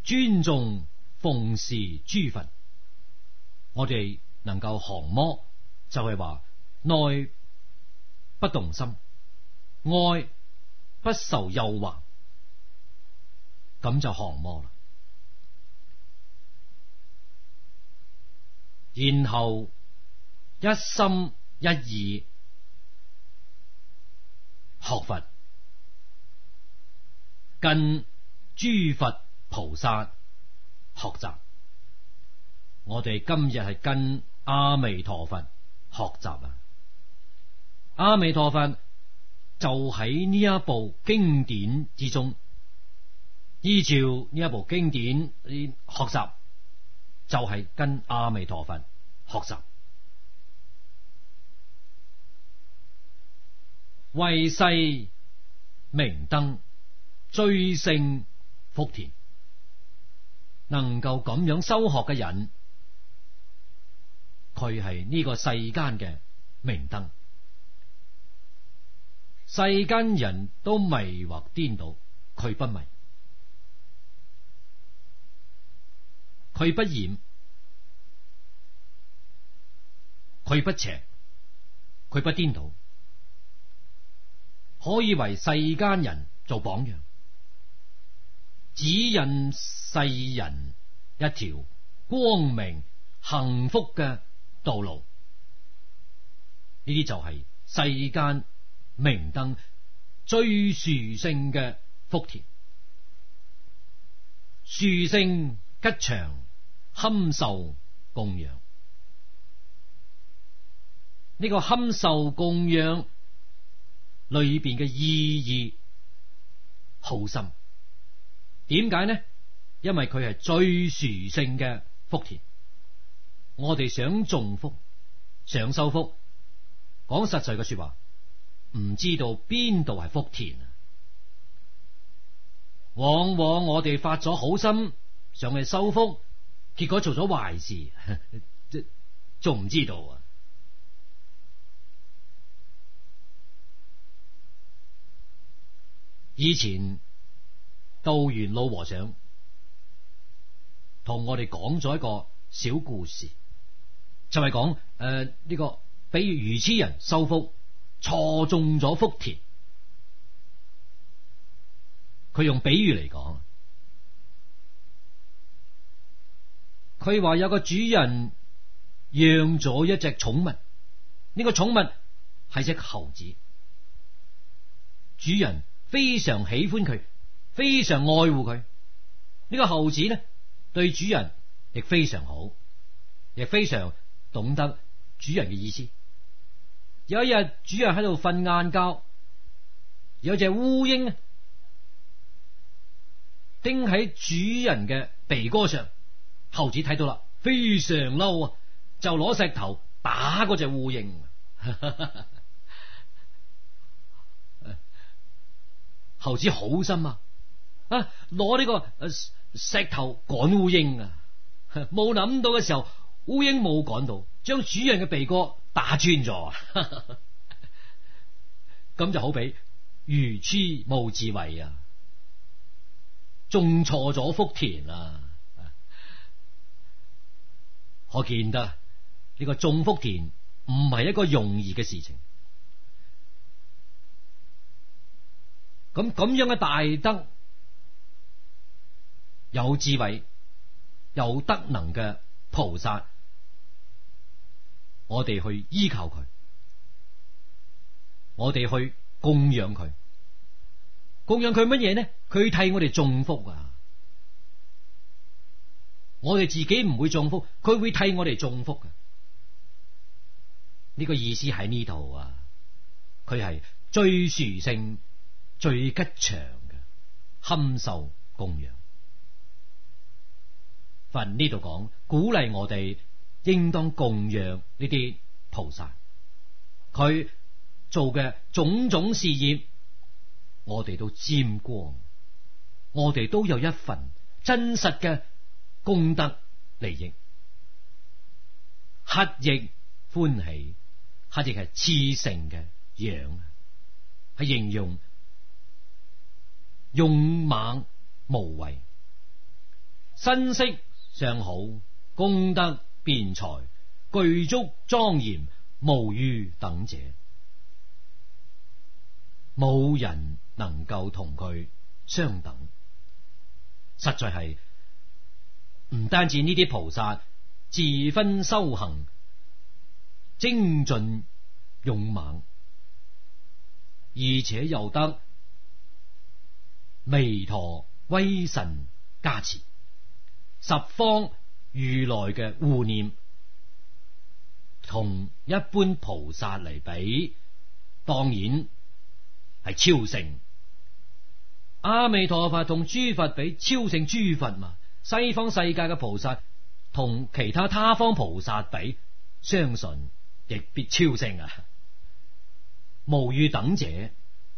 尊重奉事諸佛。我哋能夠降魔，就係話內不動心，外不受誘惑，咁就降魔啦。然後一心一意學佛，跟諸佛菩薩學習。我哋今日係跟阿彌陀佛學習啊！阿彌陀佛就喺呢一部經典之中，依照呢一部經典學習，就係跟阿彌陀佛學習。為世明燈，追勝福田。能夠咁樣修學嘅人，佢係呢個世間嘅明燈。世間人都迷惑顛倒，佢不迷，佢不染，佢不邪，佢不顛倒，可以為世間人做榜樣，指引世人一條光明幸福嘅道路。呢啲就係世間明燈最殊勝嘅福田。殊勝吉祥堪受供養。呢個堪受供養裏邊嘅意義好深。點解呢？因為佢係最殊勝嘅福田。我哋想種福，想修福，講實在嘅說話，唔知道邊度係福田啊！往往我哋發咗好心想去修福，結果做咗壞事，仲唔知道啊！以前道元老和尚同我哋講咗一個小故事，就係講呢個比如愚痴人修福錯中咗福田。佢用比喻嚟講，佢話有個主人養咗一隻寵物，呢個寵物係隻猴子，主人非常喜歡佢，非常愛護佢。呢個猴子呢，對主人亦非常好，亦非常懂得主人嘅意思。有一日，主人喺度瞓晏覺，有隻烏蠅叮喺主人嘅鼻哥上，猴子睇到啦，非常嬲啊，就攞石頭打嗰隻烏蠅。猴子好心啊，攞呢個石頭趕烏蠅啊，冇諗到嘅時候，烏蠅冇趕到，將主人嘅鼻哥打穿咗。咁就好比愚痴無智慧啊，種錯咗福田啊！可見得呢個種福田唔係一個容易嘅事情。咁樣嘅大德，有智慧有德能嘅菩薩，我哋去依靠佢，我哋去供養佢。供養佢乜嘢呢？佢替我哋種福啊！我哋自己唔會種福，佢會替我哋種福嘅。呢個意思喺呢度啊！佢係最殊勝、最吉祥嘅堪受供養。佛呢度講，鼓勵我哋應當供養呢啲菩薩，佢做嘅種種事業，我哋都沾光，我哋都有一份真實嘅功德利益，乞亦歡喜，乞亦係熾盛嘅樣，係形容勇猛無畏， 身色尚好，功德辯才，具足莊嚴，無與等者。冇人能夠同佢相等。實在係唔單止呢啲菩薩自分修行精進勇猛，而且又得彌陀威神加持，十方如來嘅護念，同一般菩薩嚟比，當然係超勝。阿彌陀佛同諸佛比，超勝諸佛嘛。西方世界嘅菩薩同其他方菩薩比，相信亦必超勝啊！無與等者，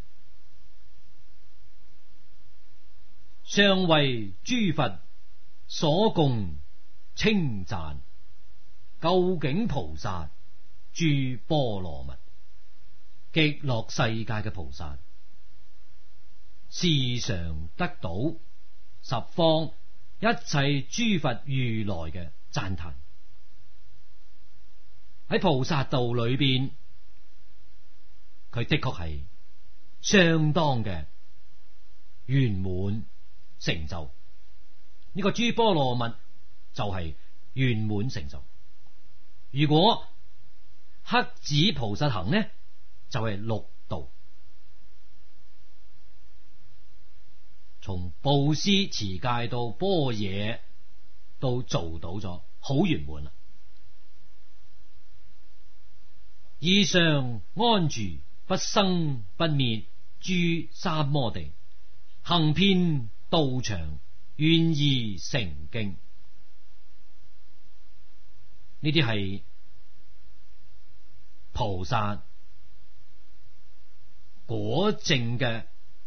尚為諸佛所共稱讚。究竟菩薩諸波羅蜜，極樂世界嘅菩薩，時常得到十方一切諸佛如來嘅讚歎。喺菩薩道裏邊，佢的確係相當嘅圓滿成就。呢個諸波羅蜜就係圓滿成就。如果黑子菩薩行呢，就係六度，從布施持戒到般若都做到咗，好圓滿啦。以上安住不生不滅諸三摩地，行遍道場，願意成經。呢啲係菩薩果證嘅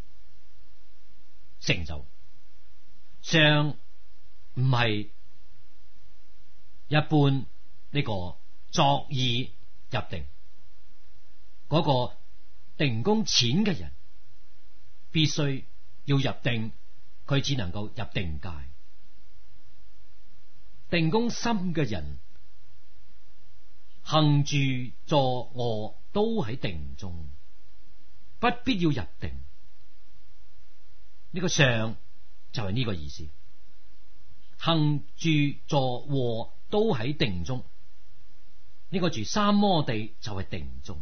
成就，上唔係一般呢個作意入定。嗰個定功淺嘅人必須要入定，佢只能夠入定界。定功深嘅人行住坐臥都喺定中，不必要入定。呢個上就係呢個意思，行住坐臥都喺定中。呢個住三摩地就係定中。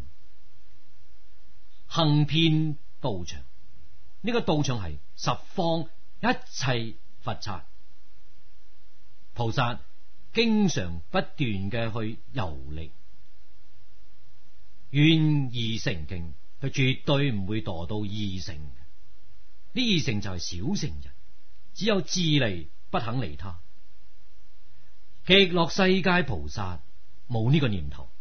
行遍道場，呢個道場係十方一切佛剎，菩薩經常不斷嘅去遊歷，願意成經，佢絕對唔會墮到二乘。呢二乘就係小乘人，只有自利不肯利他。極樂世界菩薩冇呢個念頭，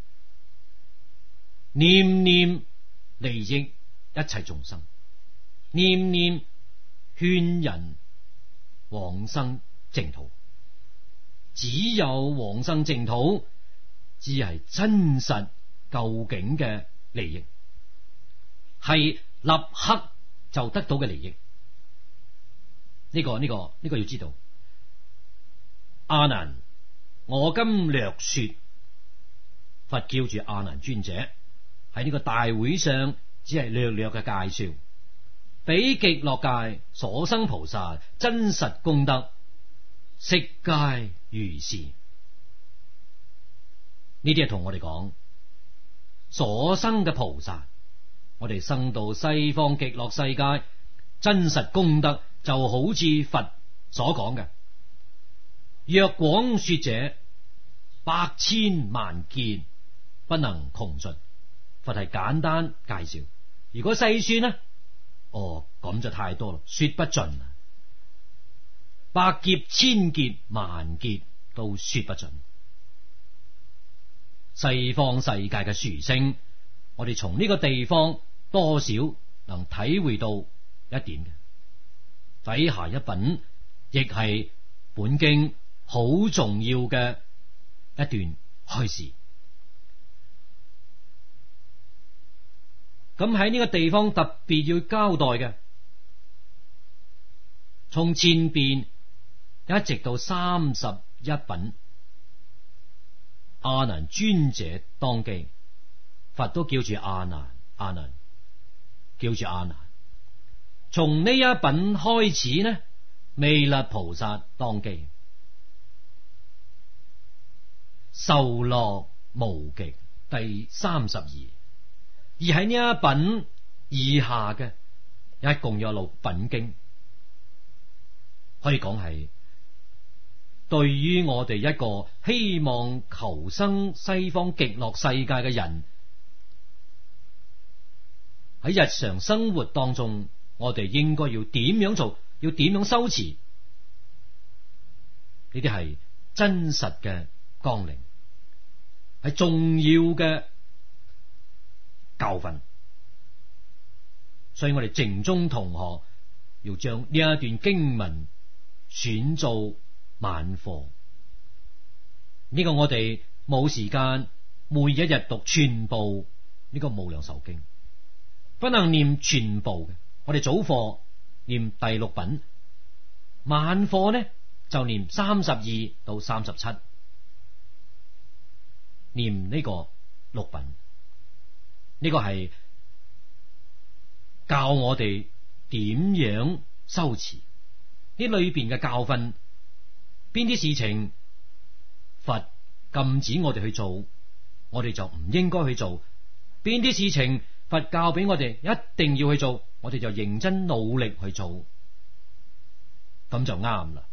念念利益一切眾生，念念勸人往生淨土。只有往生淨土，只係真實究竟嘅利益，係立刻就得到嘅利益。呢個要知道。阿難，我今略說，佛叫住阿難尊者喺呢個大會上，只係略略嘅介紹，比極樂界所生菩薩真實功德，悉皆如是。呢啲係同我哋講所生嘅菩薩，我哋生到西方極樂世界，真實功德就好似佛所講嘅，若廣說者，百千萬劫不能窮盡。佛係簡單介紹，如果細算呢，咁就太多啦，說不盡。百劫千劫萬劫都說不盡。西方世界嘅殊勝，我哋從呢個地方多少能體會到一點嘅。底下一品亦係本經好重要嘅一段開示。咁喺呢個地方特別要交代嘅，從前邊一直到31品，阿難尊者當機，佛都叫住阿難，阿難，叫住阿難。從呢一品開始呢，彌勒菩薩當機，受樂無極，第32。而喺呢一品以下嘅，一共有6品經，可以講係對於我哋一個希望求生西方極樂世界嘅人，喺日常生活當中，我哋應該要點樣做，要點樣修持，呢啲係真實嘅綱領，係重要嘅教訓。所以我哋淨宗同學要將呢一段經文選做晚課。呢個我哋冇時間每一日讀全部呢個無量壽經，不能念全部嘅。我哋早課念第6品，晚課呢就念32到37，念呢個6品。呢個係教我哋點樣修持，呢裏邊嘅教訓，邊啲事情佛禁止我哋去做，我哋就唔應該去做；邊啲事情佛教俾我哋一定要去做，我哋就認真努力去做，咁就啱啦。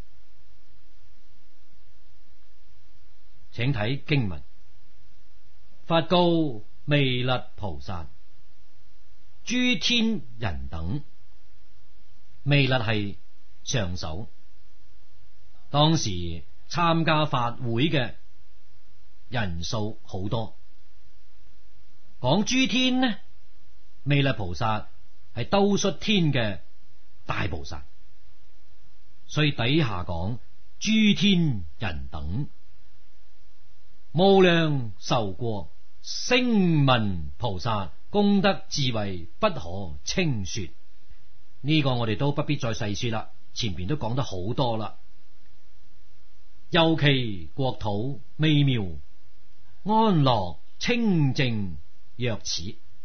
請睇經文，佛告彌勒菩薩：諸天人等，彌勒係上首，當時參加法會嘅人數好多。講諸天呢，彌勒菩薩係兜率天嘅大菩薩，所以底下講諸天人等，無量壽國聲聞菩薩功德智慧不可稱說。呢個我哋都不必再細說啦，前邊都講得好多啦。尤其國土微妙，安樂清淨若此。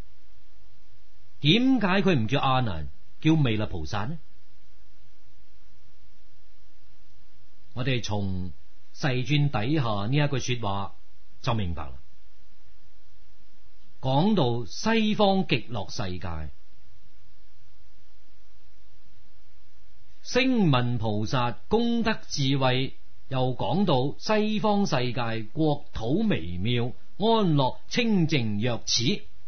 點解佢唔叫阿難，叫彌勒菩薩呢？我哋從世尊底下呢一句說話就明白啦。講到西方極樂世界，聲聞菩薩功德智慧，又講到西方世界國土微妙，安樂清淨若此。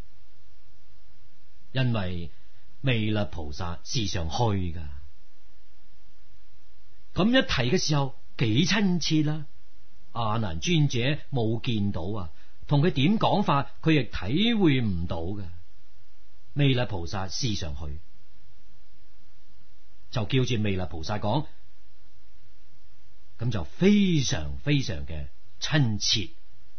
因為彌勒菩薩時常去噶，咁一提嘅時候幾親切啦。阿難尊者冇見到啊，同佢點講法，佢亦體會唔到嘅。彌勒菩薩時常去，就叫住彌勒菩薩講，咁就非常非常嘅親切。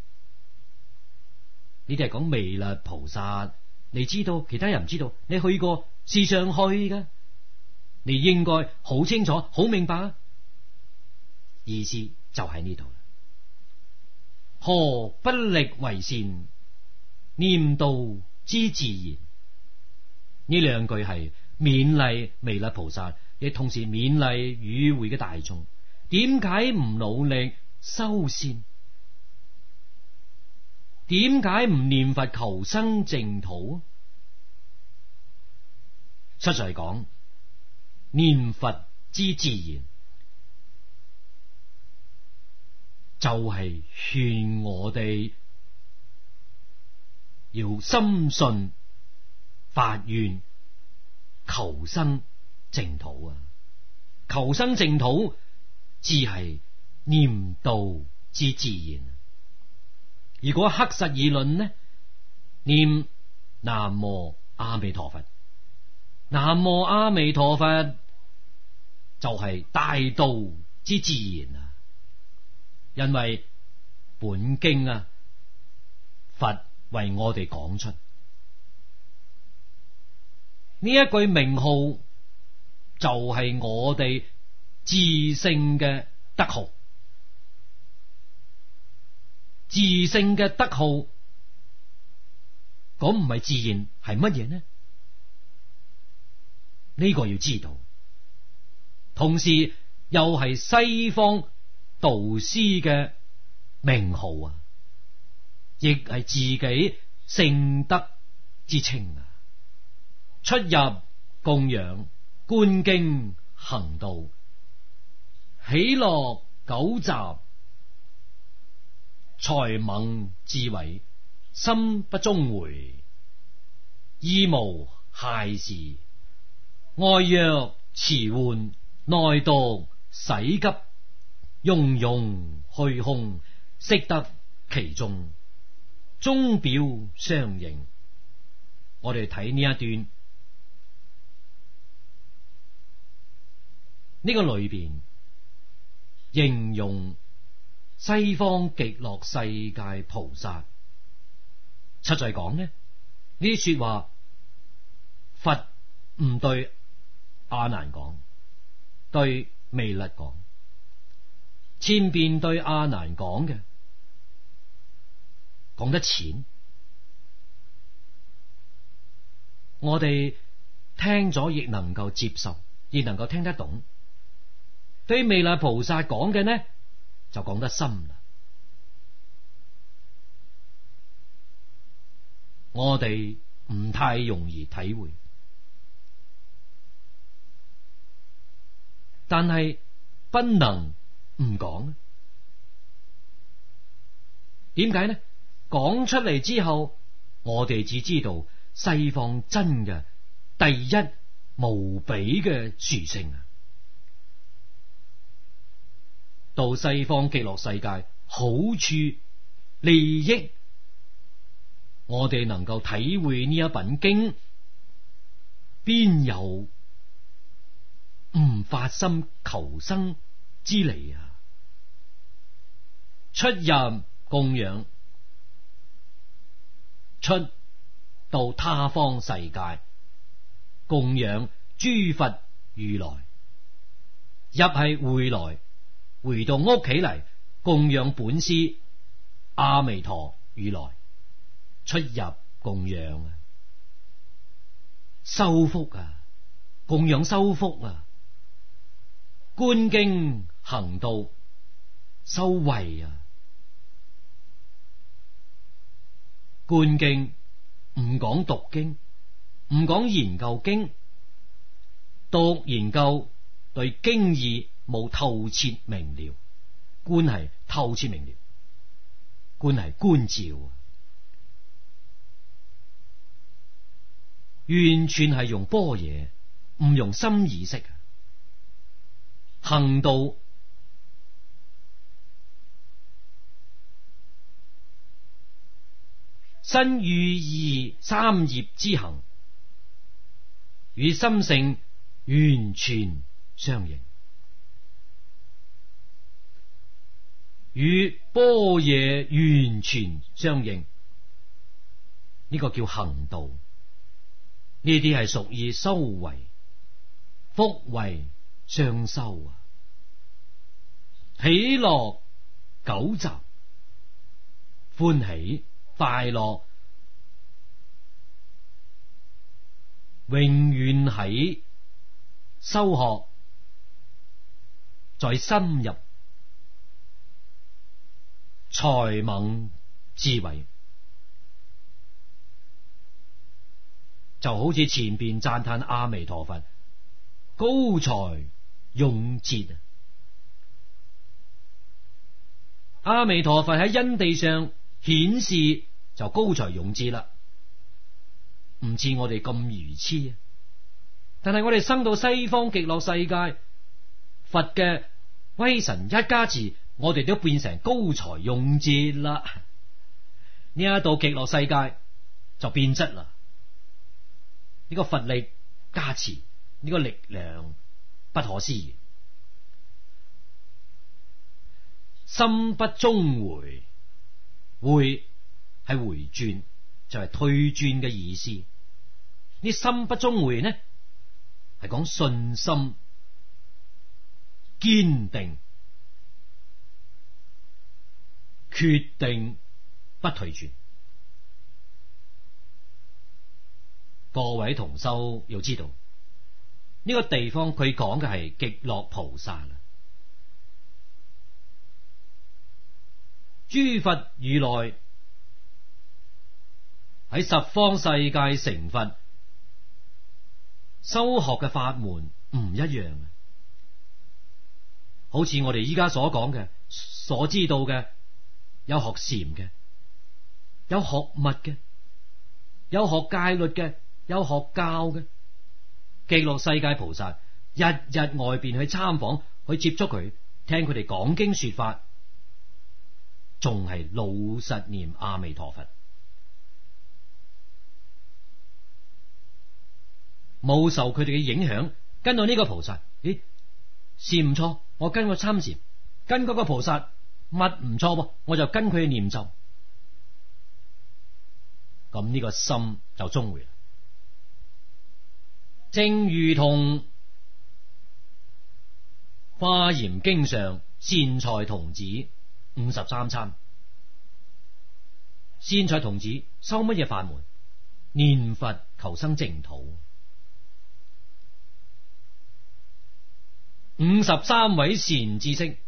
呢啲係講彌勒菩薩，你知道，其他人唔知道，你去過時常去嘅，你應該好清楚好明白。意思就喺呢度啦。何不力為善，念道之自然。呢兩句係勉勵彌勒菩薩，亦同時勉勵與會嘅大眾。點解唔努力修善？點解唔念佛求生淨土？實在講，念佛之自然，就係勸我哋要深信發願求生淨土啊！求生淨土只係念道之自然。如果刻實而論呢，念南無阿彌陀佛，南無阿彌陀佛就係大道之自然啊！因為本經啊，佛為我哋講出呢一句名號，就係我哋自性嘅德號。自性嘅德號，咁唔係自然係乜嘢呢？呢個要知道，同時又係西方導師嘅名號啊，亦係自己聖德之稱啊。出入供養觀經行道，喜樂久集，才猛智慧，心不中回，意無懈事，愛若遲緩，內毒使急，庸庸虛空，悉得其中，終表相應。我哋睇呢一段，呢個裏邊形容西方極樂世界菩薩，實在講呢啲說話，佛唔對阿難講，對彌勒講。前邊對阿難講嘅，講得淺，我哋聽咗亦能夠接受，亦能夠聽得懂。對彌勒菩薩講嘅呢，就講得深啦。我哋唔太容易體會，但係不能唔講。點解呢？講出嚟之後，我哋只知道西方真嘅第一無比嘅殊勝啊！到西方極樂世界，好處利益，我哋能夠體會呢一品經，邊有唔發心求生之理啊？出入供養，出到他方世界供養諸佛如來，入係回來，回到屋企嚟供養本師阿彌陀如來。出入供養啊，修福啊，供養修福啊，觀經行道，修慧啊。觀經唔講讀經，唔講研究經，讀研究對經義冇透徹明了，觀係透徹明了，觀係觀照啊，完全係用般若，唔用心意識。行道身語意三業之行，與心性完全相應，與般若完全相應，呢個叫行道。呢啲係屬於修為、福慧雙修啊！喜樂久集，歡喜快樂永遠喺修學，再深入才猛智慧，就好似前邊讚嘆阿彌陀佛高才勇捷啊！阿彌陀佛喺因地上顯示就高才勇捷啦，唔似我哋咁愚癡啊！但係我哋生到西方極樂世界，佛嘅威神一加持，我哋都變成高才勇捷啦。呢一度極樂世界就變質啦。呢個佛力加持，呢個力量不可思議，心不中回，回係回轉，就係退轉嘅意思。呢心不中回呢，係講信心堅定，決定不退轉。各位同修要知道，呢個地方佢講嘅係極樂菩薩啦。諸佛如來喺十方世界成佛修學嘅法門唔一樣，好似我哋依家所講嘅、所知道嘅，有學禪嘅，有學密嘅，有學戒律嘅，有學教嘅。極樂世界菩薩日日外邊去參訪，去接觸佢，聽佢哋講經說法，仲係老實念阿彌陀佛，冇受佢哋嘅影響。跟到呢個菩薩，咦，禪唔錯，我跟個參禪，跟嗰個菩薩密唔錯，我就跟佢念咒，咁呢個心就中回啦。正如同華嚴經上善財童子53參，善財童子修乜嘢法門？念佛求生淨土。53位善知識，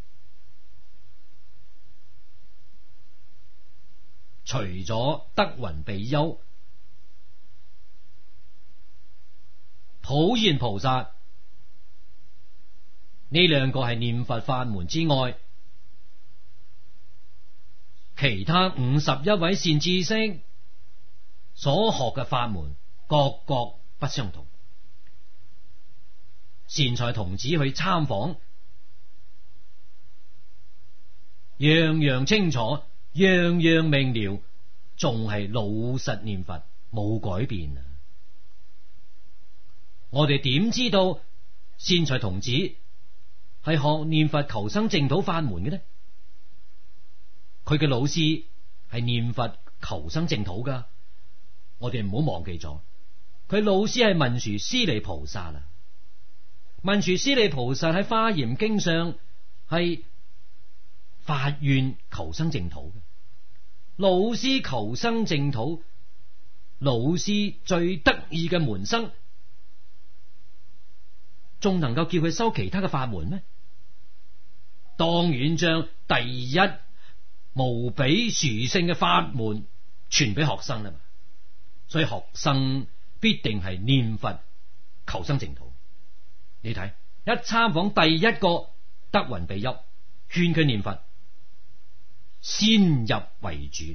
除咗德雲比丘、普賢菩薩呢兩個係念佛法門之外，其他51位善知識所學嘅法門各不相同。善財童子去參訪，樣樣清楚，樣樣明了，仲係老實念佛，冇改變啊！我哋點知道善財童子係學念佛求生淨土法門嘅呢？佢嘅老師係念佛求生淨土噶，我哋唔好忘記咗，佢老師係文殊師利菩薩啦。文殊師利菩薩喺華嚴經上係發願求生淨土嘅，老師求生淨土，老師最得意嘅門生，仲能夠叫佢修其他嘅法門咩？當然將第一無比殊勝嘅法門傳俾學生啦嘛，所以學生必定係念佛求生淨土。你睇，一參訪第一個德雲比丘，勸佢念佛，先入為主。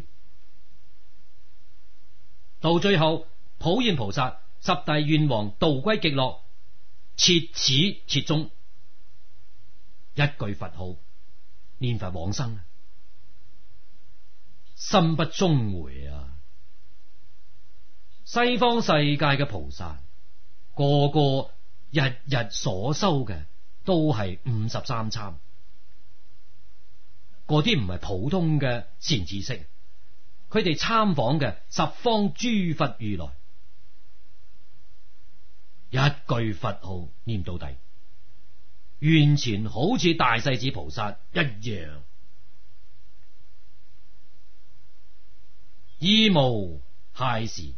到最後，普賢菩薩十大願王度歸極樂，切始切終，一句佛號，念佛往生，心不中回啊！西方世界嘅菩薩，個個日日所修嘅都係53參，嗰啲唔係普通嘅善知識，佢哋參訪嘅十方諸佛如來，一句佛號念到底，完全好似大勢至菩薩一樣，衣無懈時，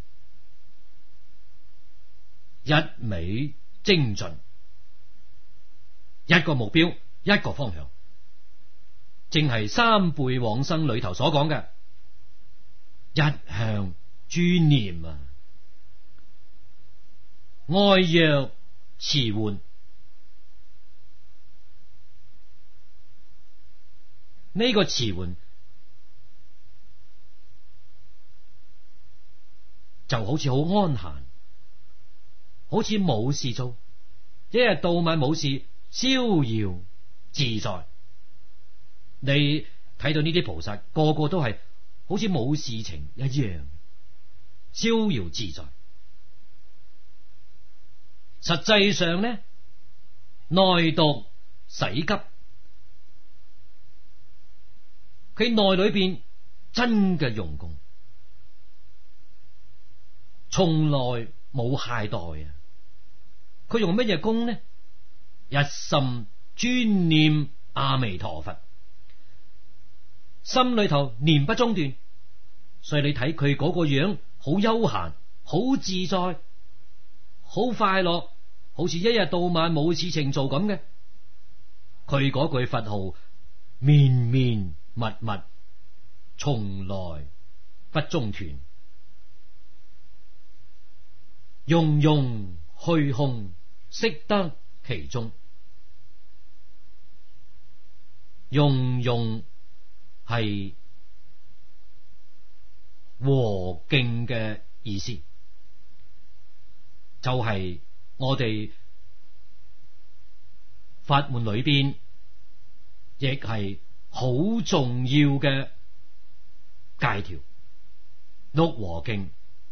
一味精進，一個目標，一個方向，正係三輩往生裏頭所講嘅一向專念啊！愛若遲緩，呢個遲緩就好似好安閒，好似冇事做，一日到晚冇事，逍遙自在。你睇到呢啲菩薩個個都係好似冇事情一樣，逍遙自在。實際上呢，內毒洗急，佢內裏邊真嘅用功，從來冇懈怠啊！佢用乜嘢功呢？一心專念阿彌陀佛，心裏頭念不中斷。所以你睇佢嗰個樣好悠閒，好自在，好快樂，好似一日到晚冇事情做咁嘅。佢嗰句佛號綿綿密密，從來不中斷。融融虛空，悉得其中。融融係和敬嘅意思，就係我哋法門裏邊亦係好重要嘅戒條。六和敬，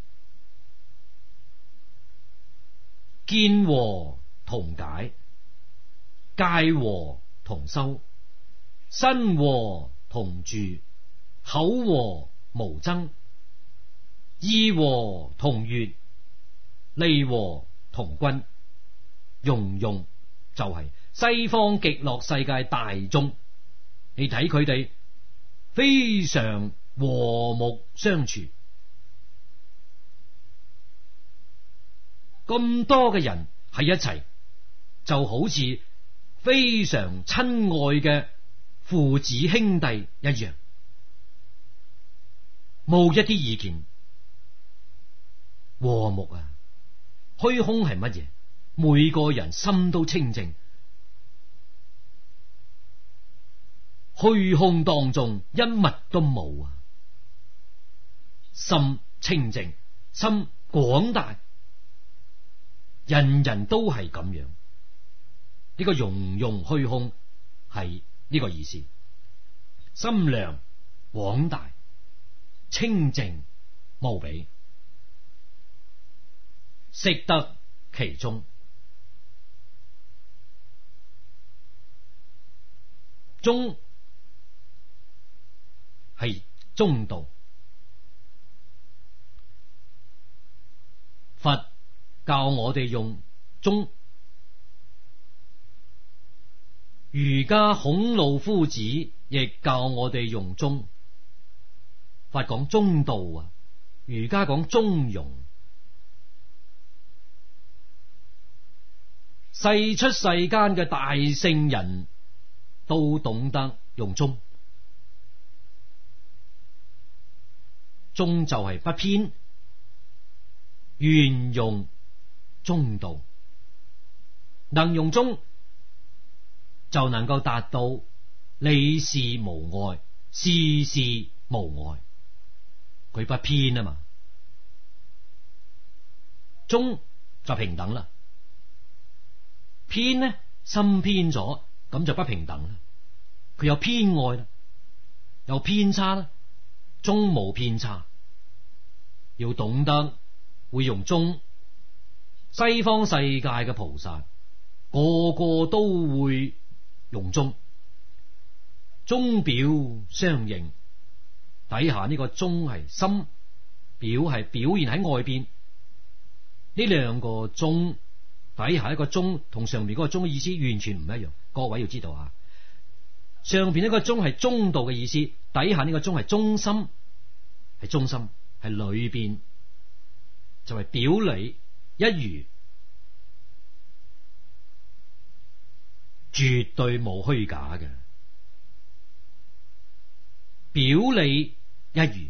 見和同解，戒和同修，身和同住，口和無爭，意和同悅，利和同均。融融就係西方極樂世界大眾，你睇佢哋非常和睦相處，咁多嘅人喺一齊，就好似非常親愛嘅父子兄弟一樣，冇一啲意見。和睦啊！虛空係乜嘢？每個人心都清淨，虛空當中一物都冇啊！心清淨，心廣大，人人都係咁樣。呢個融融虛空係呢個意思，心量廣大，清淨無比，悉得其中。中係中道，佛教我哋用中，儒家孔老夫子亦教我哋用中。佛講中道啊，儒家講中庸。世出世間嘅大聖人都懂得用中，中就係不偏，願用中道，能用中就能夠達到理事無礙，事事無礙。佢不偏啊嘛，中就平等啦。偏呢，心偏咗，咁就不平等啦。佢有偏愛啦，有偏差啦，中無偏差。要懂得會用中，西方世界嘅菩薩個個都會用中，中表相應。底下呢個中係心，表係表現喺外邊。呢兩個中底下一個中同上邊嗰個中嘅意思完全唔一樣，各位要知道啊。上邊呢個中係中道嘅意思，底下呢個中係中心，係中心，係裏邊就係表裏一如，絕對冇虛假嘅，表裏一如，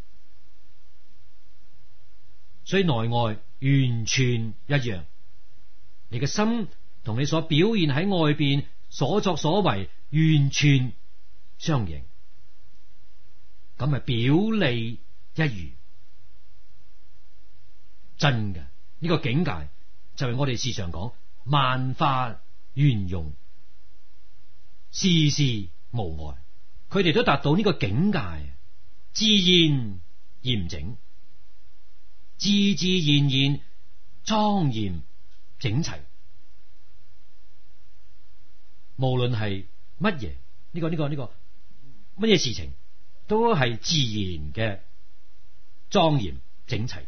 所以內外完全一樣。你嘅心同你所表現喺外邊所作所為完全相應，咁係表裏一如，真嘅。呢個境界就係我哋時常講萬法圓融，事事無礙。佢哋都達到呢個境界，自然嚴整，自自然然莊嚴整齊。無論係乜嘢，呢個乜嘢事情，都係自然嘅莊嚴整齊，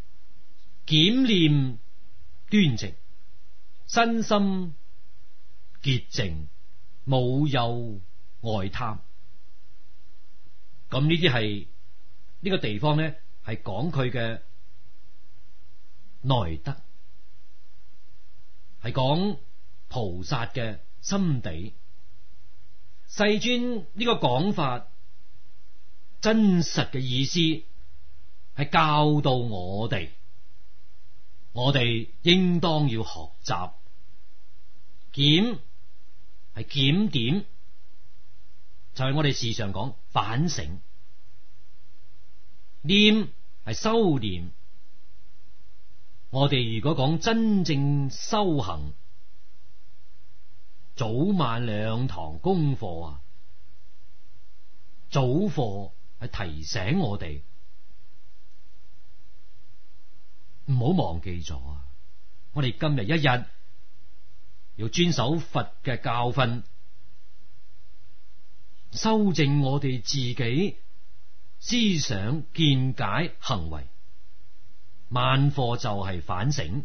檢念端正，身心潔淨，冇有外貪。咁呢啲係呢個地方咧，係講佢嘅內德，係講菩薩嘅心地。世尊呢個講法真實嘅意思係教導我哋應當要學習。檢係檢點，就係我哋時常講反省。念係修煉。我哋如果講真正修行，早晚兩堂功課啊，早課係提醒我哋唔好忘記咗啊！我哋今日一日要遵守佛嘅教訓，修正我哋自己思想、見解、行為。晚課就係反省，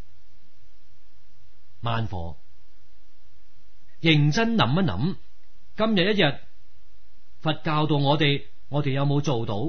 晚課認真諗一諗，今日一日佛教導我哋有冇做到？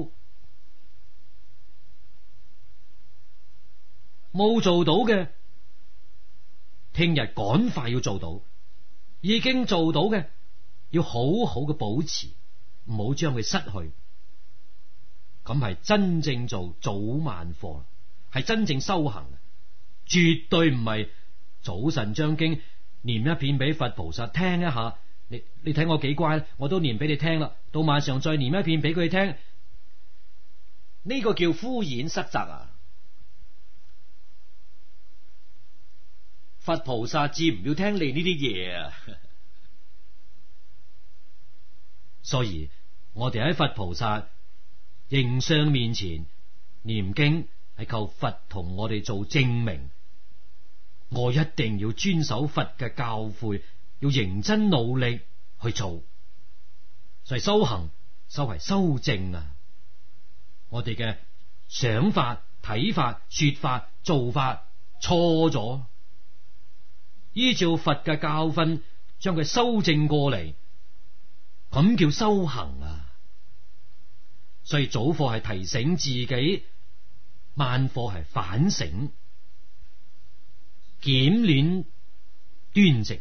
冇做到嘅，聽日趕快要做到；已經做到嘅，要好好嘅保持，唔好將佢失去。咁係真正做早晚課，係真正修行，絕對唔係早晨將經念一遍俾佛菩薩聽一下，你睇我幾乖，我都念俾你聽啦。到晚上再念一遍俾佢聽，呢個叫敷衍塞責啊！佛菩薩至唔要聽你呢啲嘢啊！所以我哋喺佛菩薩形相面前念經，係求佛同我哋做證明。我一定要遵守佛嘅教誨，要認真努力去做。所以修行係修正啊！我哋嘅想法、睇法、說法、做法錯咗，依照佛嘅教訓將佢修正過嚟，咁叫修行啊！所以早課係提醒自己，晚課係反省、檢練端直。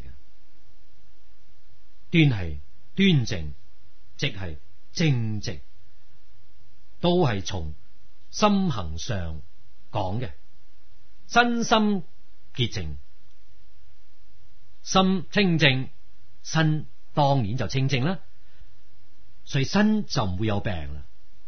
端係端正，直係正直，都係從心行上講嘅。身心潔淨，心清淨，身當然就清淨啦，所以身就唔會有病啦。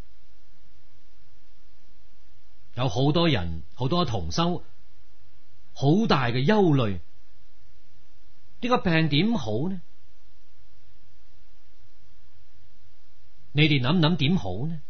有好多人，好多同修，好大嘅憂慮，呢個病點好呢？你哋諗諗點好呢？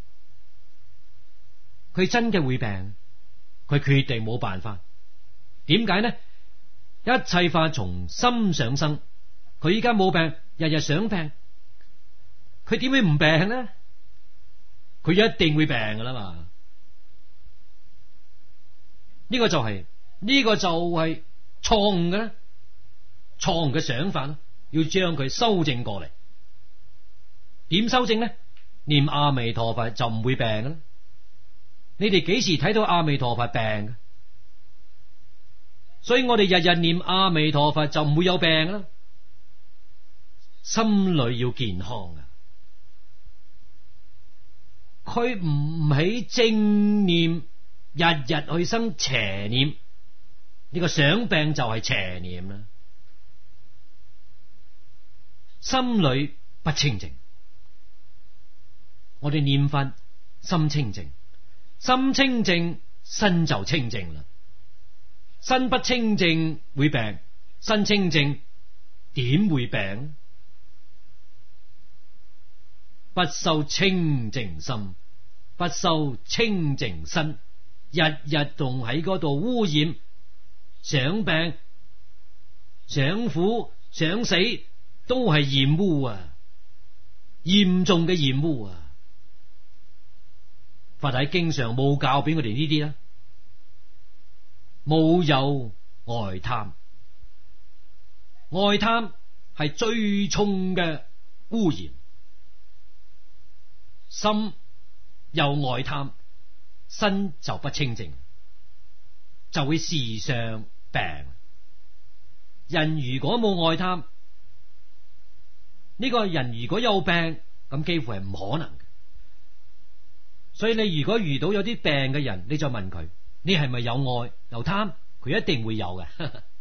佢真嘅會病，佢決定冇辦法。點解呢？一切法從心上生，佢依家冇病，日日想病，佢點會唔病呢？佢一定會病噶啦嘛。呢個就係錯誤嘅啦，錯誤嘅想法啦，要將佢修正過嚟。點修正呢？念阿彌陀佛就唔會病嘅啦。你哋幾時睇到阿彌陀佛病嘅？所以我哋日日念阿彌陀佛就唔會有病啦。心裏要健康啊！佢唔起正念，日日去生邪念，呢個想病就係邪念啦。心裏不清淨，我哋念佛心清淨，心清淨身就清淨啦。身不清淨會病，身清淨點會病？不修清淨心，不修清淨身，日日仲喺嗰度污染，想病、想苦、想死，都係染污啊！嚴重嘅染污啊！佛喺經上冇教俾我哋呢啲啊，冇有外貪。 外貪係最重嘅污染，心有外貪，身就不清淨，就會時常病。人如果冇外貪，呢個人如果有病，咁幾乎係唔可能嘅。所以你如果遇到有啲病嘅人，你就問佢，你係咪有愛有貪？佢一定會有嘅。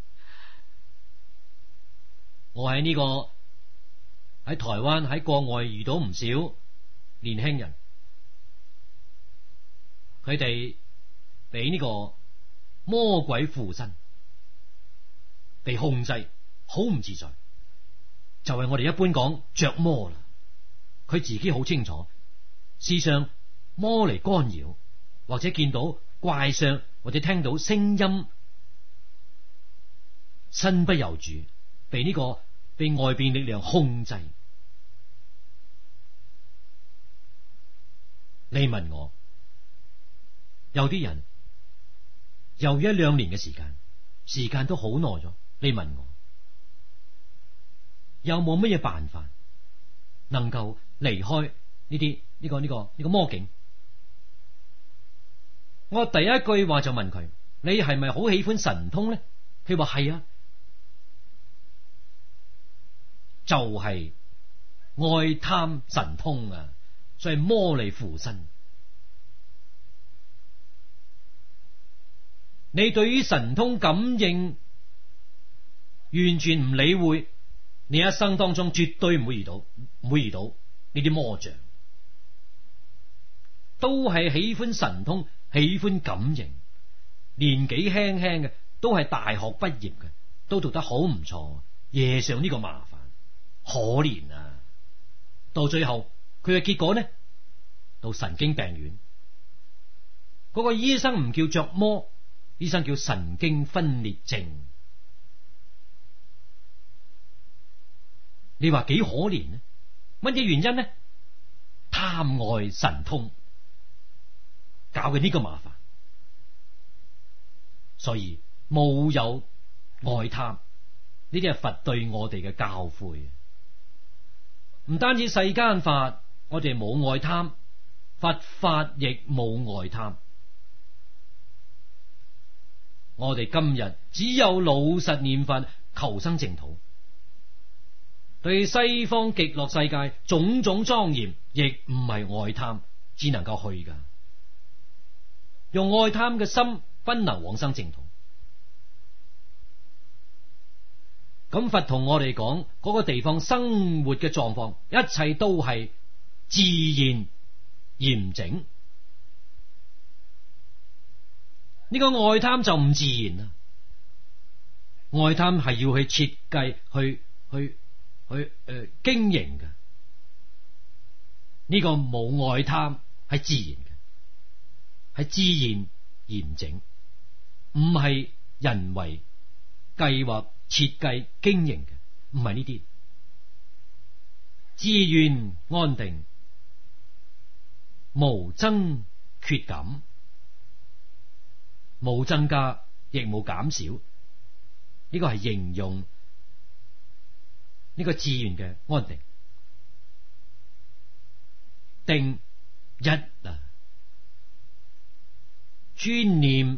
我喺呢個喺台灣喺國外遇到唔少年輕人，佢哋俾呢個魔鬼附身，被控制，好唔自在，就係我哋一般講着魔啦。佢自己好清楚，事實上魔嚟干擾，或者見到怪相，或者聽到聲音，身不由主，被外邊力量控制。你問我，有啲人又一兩年嘅時間都好耐咗，你問我有冇乜嘢辦法能夠離開呢個魔境？我第一句話就問佢，你係咪好喜歡神通呢？佢話係啊，就係愛貪神通啊，所以魔嚟附身。你對於神通感應完全唔理會，你一生當中絕對唔會遇到呢啲魔障，都係喜歡神通，喜歡感應，年紀輕輕嘅都係大學畢業嘅，都讀得好唔錯，惹上呢個麻煩，可憐啊！到最後佢嘅結果呢，到神經病院，嗰個醫生唔叫着魔，醫生叫神經分裂症。你話幾可憐呢？乜嘢原因呢？貪愛神通，搞嘅呢個麻煩。所以冇有愛貪，呢啲係佛對我哋嘅教誨。唔單止世間法，我哋冇愛貪，佛法亦冇愛貪。我哋今日只有老實念佛，求生淨土。對西方極樂世界種種莊嚴，亦唔係愛貪，只能夠去噶。用愛貪嘅心，不能往生淨土。咁佛同我哋講，嗰個地方生活嘅狀況，一切都係自然嚴整。呢個愛貪就唔自然啦。愛貪係要去設計，去經營嘅。呢個冇愛貪係自然嘅，係自然嚴整，唔係人為計劃設計經營嘅，唔係呢啲。自願安定，無增缺減，冇增加亦冇減少。呢個係形容呢個自願嘅安定。定一啊，專念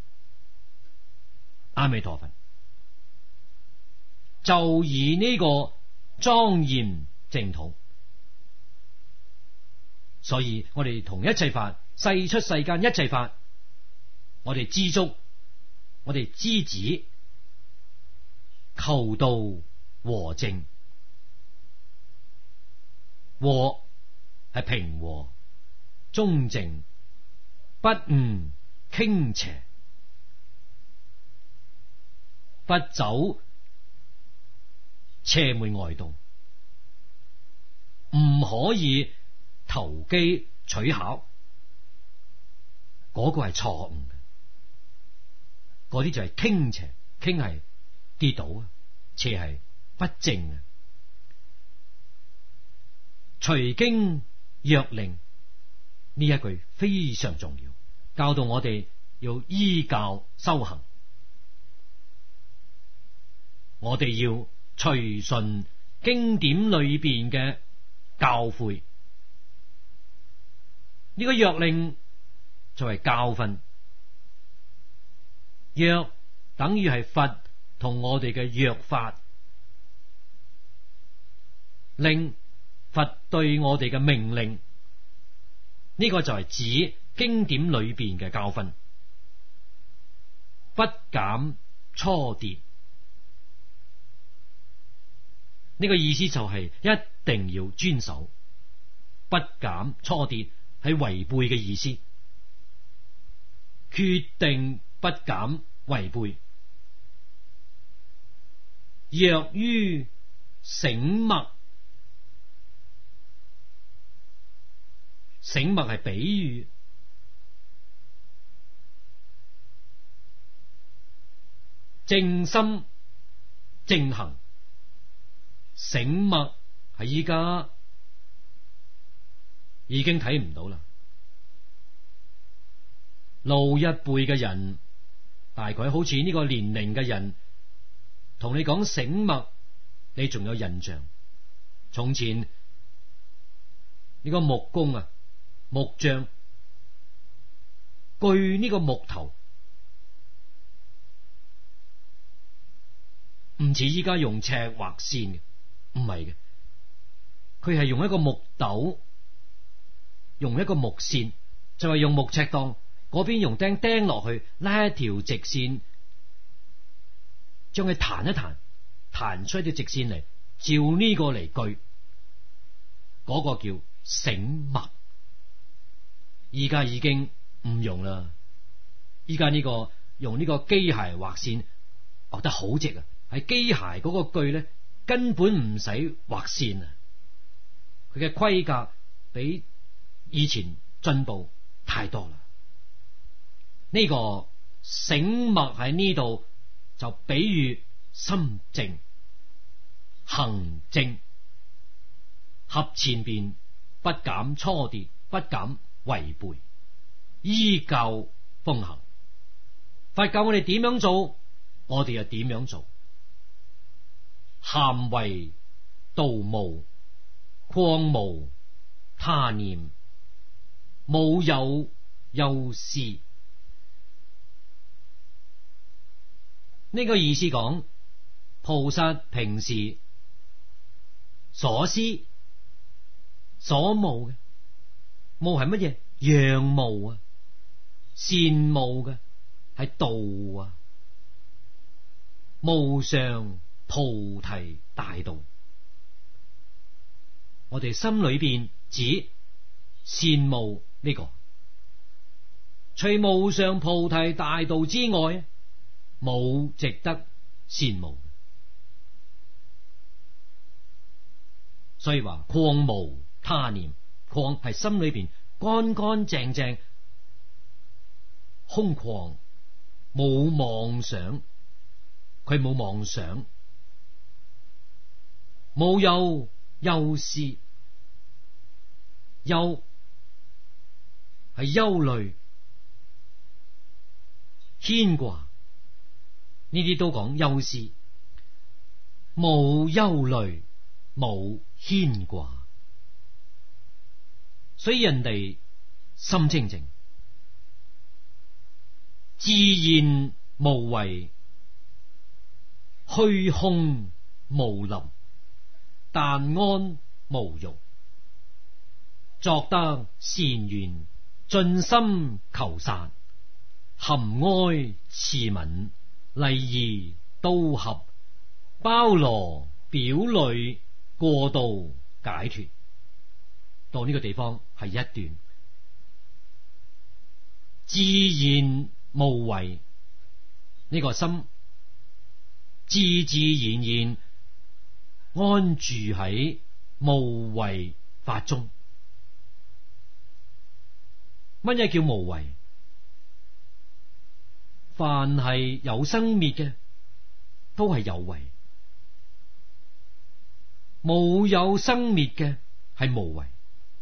阿彌陀佛，就以呢個莊嚴淨土。所以我哋同一切法，世出世間一切法，我哋知足，我哋知止，求道和正。和係平和、中正、不誤傾斜，不走邪門外道，唔可以投機取巧，嗰個係錯誤嘅。嗰啲就係傾斜，傾係跌倒啊，斜係不正啊。隨經若令，呢一句非常重要，教導我哋要依教修行。我哋要隨順經典裏邊嘅教誨。呢個約令就係教訓，約等於係佛同我哋嘅約法，令佛對我哋嘅命令，呢個就係指經典裏邊嘅教訓，不減初跌。呢個意思就係一定要遵守，不減初跌係違背嘅意思，決定不減違背。若於醒默，醒默係比喻，正心正行。醒默係依家已經睇唔到啦。老一輩嘅人，大概好似呢個年齡嘅人，同你講醒默，你仲有印象。從前呢個木工啊，木匠鋸呢個木頭，唔似依家用尺劃線嘅。唔係嘅，佢係用一個木斗，用一個木線，就係用木尺當，嗰邊用釘釘落去，拉一條直線，將佢彈一彈，彈出一條直線嚟，照呢個嚟鋸，嗰個叫醒默。依家已經唔用啦，依家呢個用呢個機械劃線，畫得好直啊！係機械嗰個鋸咧，根本唔使畫線啊！佢嘅規格比以前進步太多啦。呢個醒默喺呢度就比喻心正行正，合前邊不減初跌，不減違背，依教奉行。佛教我哋點樣做，我哋又點樣做。咸為道無，況無他念，無有憂思。呢個意思講，菩薩平時所思所慕嘅，慕係乜嘢？仰慕啊，羨慕嘅係道啊，無上菩提大道。我哋心裏邊只羨慕呢個，除無上菩提大道之外，冇值得羨慕。所以話況無他念，況係心裏邊乾乾淨淨空曠，冇妄想，佢冇妄想，冇有憂思，憂係憂慮牽掛，呢啲都講憂思，冇憂慮冇牽掛，所以人哋心清淨，自然無為，虛空無林，但安無欲，作得善緣，盡心求散，含哀慈憫，禮儀都合，包羅表裏，過度解脫。到呢個地方係一段，自然無為，呢個心自自然然安住喺無為法中。乜嘢叫無為？凡係有生滅嘅，都係有為；冇有生滅嘅係無為。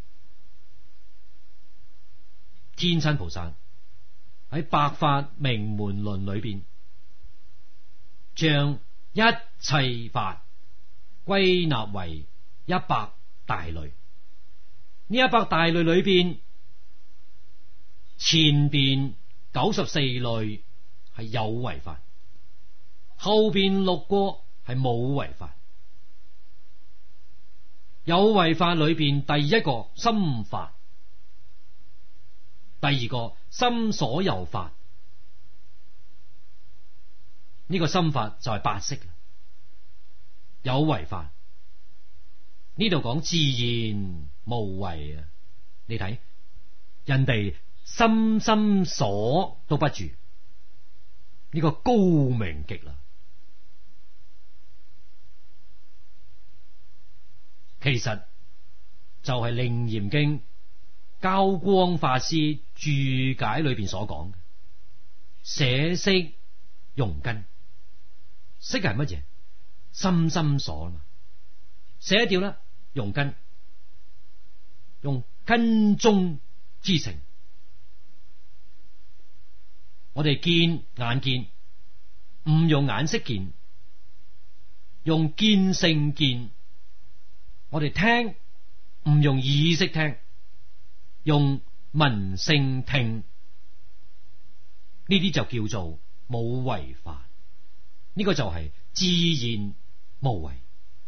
天親菩薩喺百法明門論裏邊，將一切法歸納為100大類。呢100大類裏邊，前邊94類係有為法，後邊6個係冇為法。有為法裏邊，第一個心法，第二個心所有法。呢個心法就係八識啦。有為法呢度講自然無為啊！你睇人哋心心所都不住，呢個高明極啦。其實就係《楞嚴經》交光法師注解裏邊所講嘅捨識用根。識係乜嘢？心心所啊嘛，捨掉啦，用根，用根中之情。我哋見眼見，唔用眼識見，用見性見。我哋聽唔用耳識聽，用聞性聽。呢啲就叫做冇為法。呢個就係自然無為，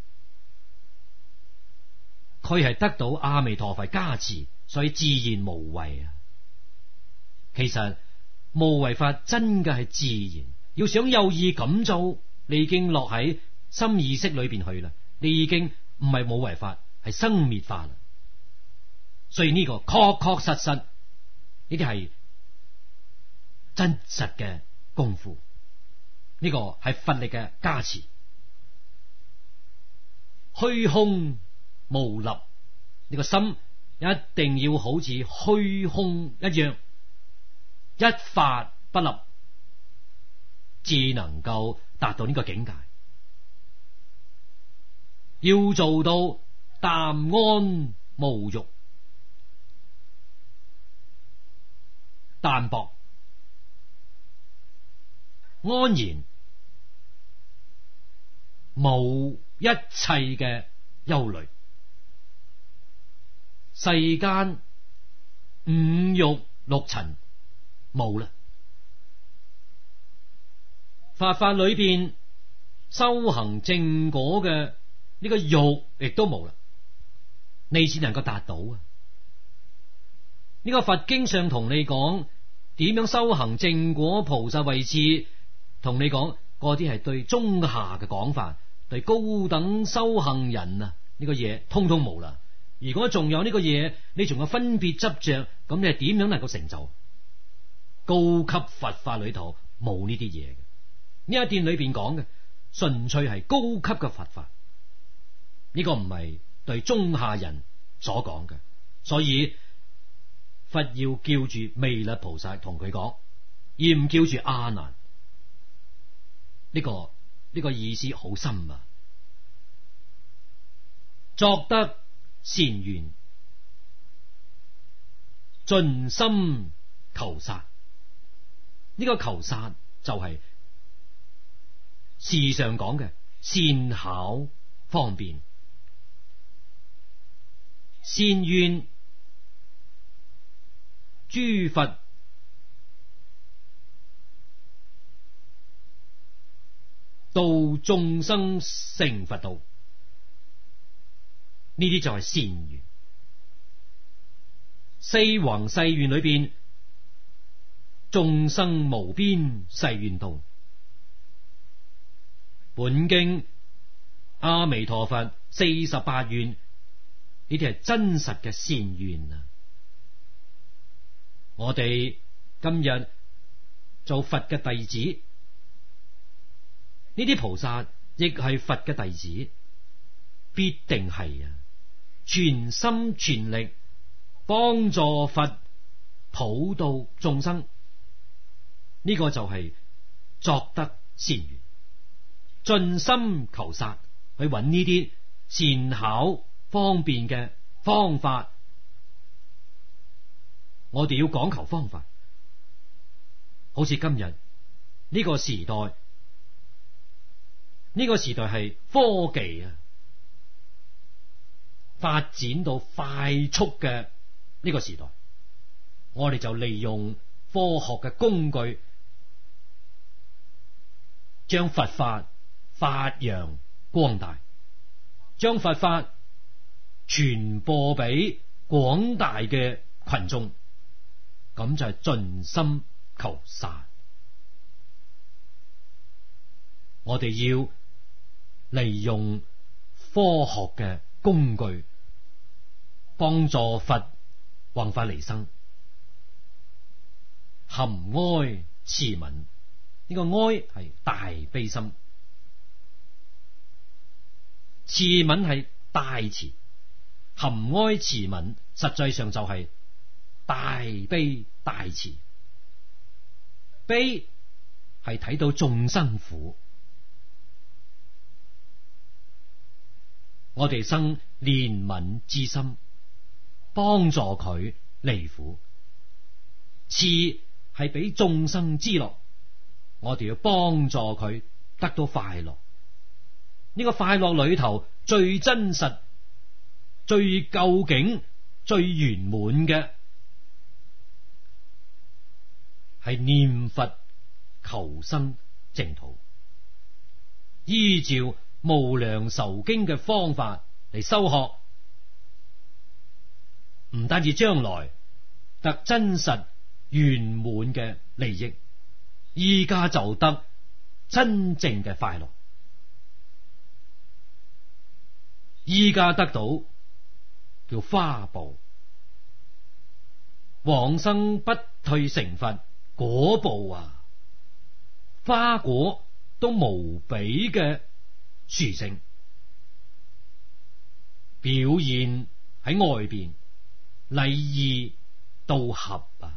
佢係得到阿彌陀佛加持，所以自然無為啊。其實無為法真嘅係自然，要想有意咁做，你已經落喺心意識裏邊去啦，你已經唔係冇為法，係生滅法啦。所以呢個確確實實，呢啲係真實嘅功夫。呢個係佛力嘅加持。虛空無立，呢個心一定要好似虛空一樣，一法不立，至能夠達到呢個境界。要做到淡安無欲，淡泊安然，冇一切嘅憂慮。世間五欲六塵冇啦，法裏邊修行正果嘅呢個欲亦都冇啦，你只能夠達到啊。呢個佛經上同你講點樣修行正果菩薩位置，同你講嗰啲係對中下嘅講法，對高等修行人啊呢個嘢通通冇啦。如果仲有呢個嘢，你仲有分別執着，咁你係點樣能夠成就？高級佛法裏頭冇呢啲嘢嘅。呢一段裏邊講嘅純粹係高級嘅佛法，呢個唔係對中下人所講嘅。所以佛要叫住彌勒菩薩同佢講，而唔叫住阿難。呢個意思好深啊！作得善願，盡心求殺。呢個求殺就係時常講嘅善巧方便。善願諸佛度眾生成佛道，呢啲就係善願。四弘誓願裏邊，眾生無邊誓願度。本經阿彌陀佛48願，呢啲係真實嘅善願啊！我哋今日做佛嘅弟子，呢啲菩薩亦係佛嘅弟子，必定係啊！全心全力幫助佛普度眾生，呢個就係作得善願，盡心求殺，去揾呢啲善巧方便嘅方法。我哋要講求方法，好似今日呢個時代，呢個時代係科技啊， 發展到快速嘅呢個時代，我哋就利用科學嘅工具，將佛法發揚光大，將佛法傳播俾廣大嘅群眾，咁就係盡心求散。我哋要利用科學嘅工具，幫助佛弘法利生。含哀慈憫，呢個哀係大悲心，慈憫係大慈，含哀慈憫實際上就係大悲大慈。悲係睇到眾生苦，我哋生憐憫之心，幫助佢離苦。慈係俾眾生之樂，我哋要幫助佢得到快樂。呢個快樂裏頭最真實、最究竟、最圓滿嘅係念佛求生淨土，依照無量壽經嘅方法嚟修學，唔單止將來得真實圓滿嘅利益，依家就得真正嘅快樂，依家得到叫花報，往生不退成佛果報啊，花果都無比嘅殊勝，表現喺外邊，禮義都合啊，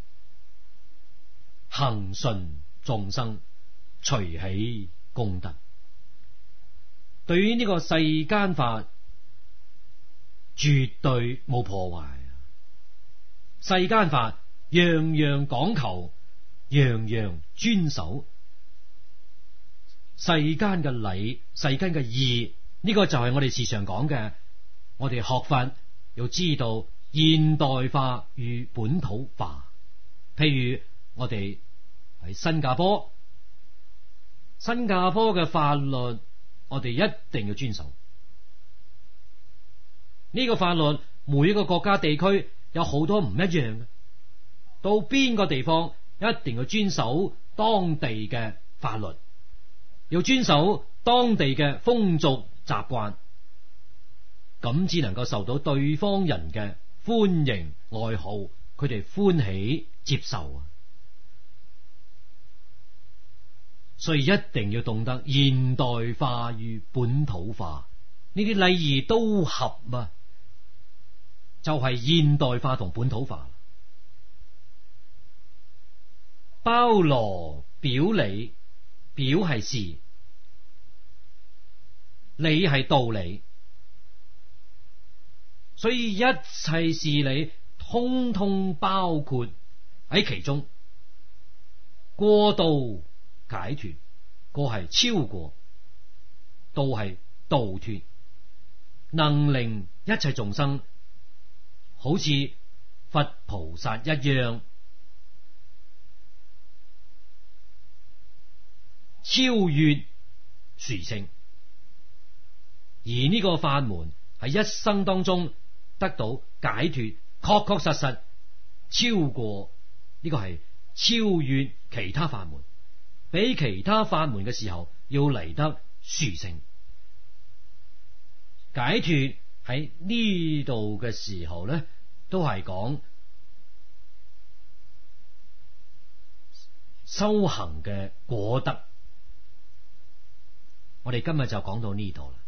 恒順眾生，隨喜功德。對於呢個世間法絕對冇破壞，世間法樣樣講求，樣樣遵守，世間嘅禮，世間嘅義，呢個就係我哋時常講嘅，我哋學法要知道現代化與本土化。譬如我哋喺新加坡嘅法律，我哋一定要遵守。呢個法律每一個國家地區有好多唔一樣嘅，到邊個地方一定要遵守當地嘅法律，要遵守當地嘅風俗習慣，咁只能夠受到對方人嘅歡迎愛好，佢哋歡喜接受啊！所以一定要懂得現代化與本土化，呢啲禮儀都合啊，就係現代化同本土化。包羅表理，表係事，理係道理，所以一切事理通通包括喺其中。過度解脫，過係超過，度係度脫，能令一切眾生好似佛菩薩一樣超越殊勝，而呢個法門喺一生當中得到解脫，確確實實超過，呢個係超越其他法門，比其他法門嘅時候要嚟得殊勝。解脫喺呢度嘅時候咧，都係講修行嘅果德。我哋今日就講到呢度啦。